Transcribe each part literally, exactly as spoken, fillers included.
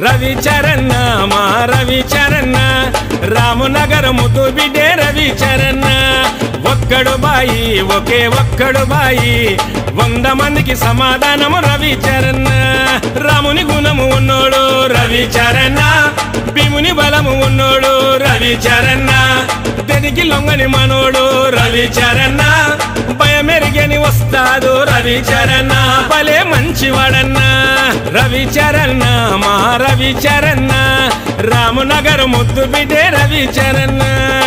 రవిచరణ మా రవిచరణ రామనగర ముద్దు బిడ్డే రవిచరణ ఒక్కడు బాయి ఒకే ఒక్కడు బాయి వంద మందికి సమాధానము రవిచరణ రాముని గుణము ఉన్నోడు రవిచరణ భీముని బలము ఉన్నోడు రవిచరణ తెనికి లొంగని మనోడు రవిచరణ భయమెరిగని వస్తాడు రవిచరణ భలే మంచివాడన్నా రవిచరణ మా రవిచరణ రామనగర ముద్దు బిడ్డే రవిచరణ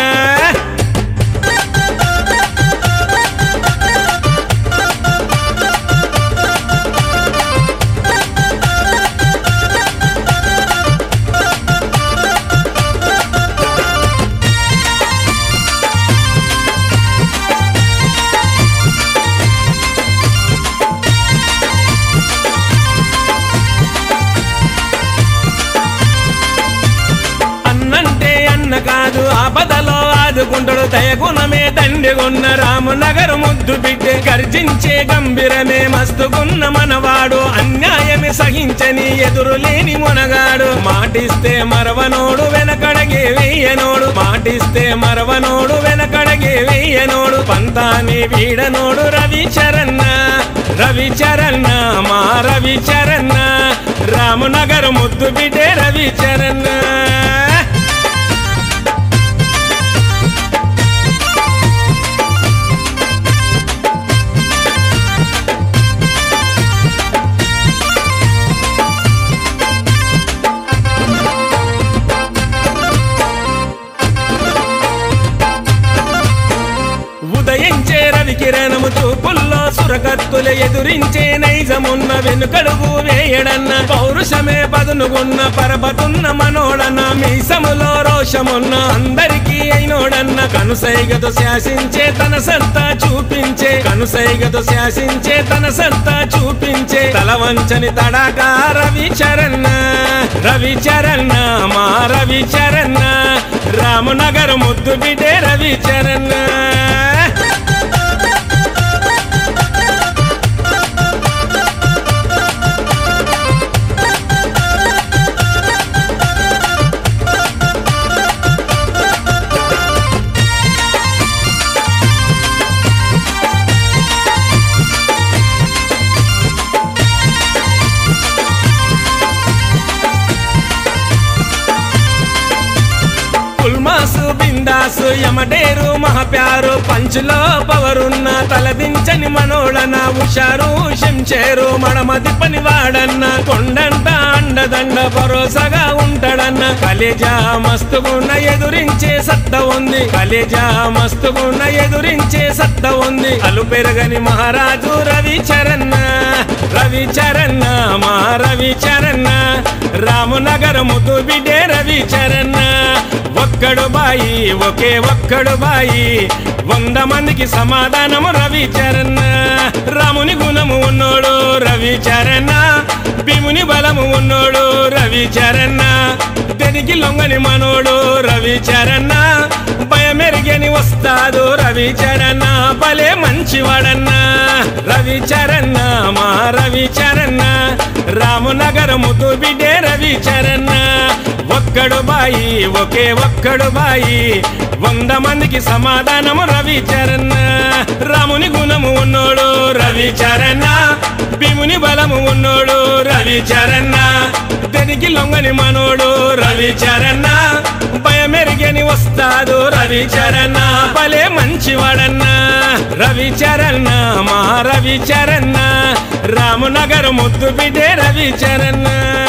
కాదు ఆపదలో ఆదుకుంటాడు దయగుణమే దండిగున్న రామనగర ముద్దు బిడ్డే గర్జించే గంభీరమే మస్తుగున్న మనవాడు అన్యాయమే సహించని ఎదురులేని మునగాడు మాటిస్తే మరవనోడు వెనకడగే వెయ్యనోడు మాటిస్తే మరవనోడు వెనకడగే వెయ్యనోడు పంతాని వీడనోడు రవిచరణ రవిచరణ మా రవిచరణ రామనగర ముద్దు బిడ్డే రవిచరణ ఉదయించే రవి కిరణము చూపుల్లో సురకత్తులు ఎదురించే నైజమున్న వెనుకడుగు వేయడన్న పౌరుషమే పదునుగున్న పరపతున్న మనోడన్న మీసములో రోషమున్న అందరికీ అయినోడన్న కనుసైగతో శాసించే తన సత్తా చూపించే కనుసైగతో శాసించే తన సత్తా చూపించే తలవంచని తడాకా రవిచరణ రవిచరణ మా రవిచరణ రామనగర ముద్దు బిడ్డే రవిచరణ కుల్మాసు బిందాసు యమడేరు మహాప్యారు పంచులో పవరున్న తలదించని మనోడన ఉషారు శంచేరు మడమది పని వాడన్న కొండంట అండదండ భరోసాగా ఉంటాడన్న కలేజా మస్తుగున్న ఎదురించే సత్త ఉంది కలేజా మస్తుగున్న ఎదురించే సత్త ఉంది అలు పెరగని మహారాజు రవిచరణ రవిచరణ మా రవిచరణ రామనగర ముద్దు బిడ్డే రవిచరణ ఒక్కడు బాయి ఒకే ఒక్కడు బాయి వంద మందికి సమాధానము రవిచరణ రాముని గుణము ఉన్నోడు రవిచరణ భీముని బలము ఉన్నోడు రవిచరణ తెనికి లొంగని మనోడు రవిచరణ భయమెరిగని వస్తాడు రవిచరణ భలే మంచివాడన్నా రవిచరణ మా రవిచరణ రామనగర ముద్దు బిడ్డే రవిచరణ ఒక్కడు బాయి ఒకే ఒక్కడు బాయి వంద మందికి సమాధానము రవిచరణ రాముని గుణము ఉన్నోడు రవిచరణ భీముని బలము ఉన్నోడు రవిచరణ తెనికి లొంగని మనోడు రవిచరణ భయమెరిగని వస్తాడు రవిచరణ భలే మంచివాడన్నా రవిచరణ మా రవిచరణ రామనగర ముద్దు బిడ్డే రవిచరణ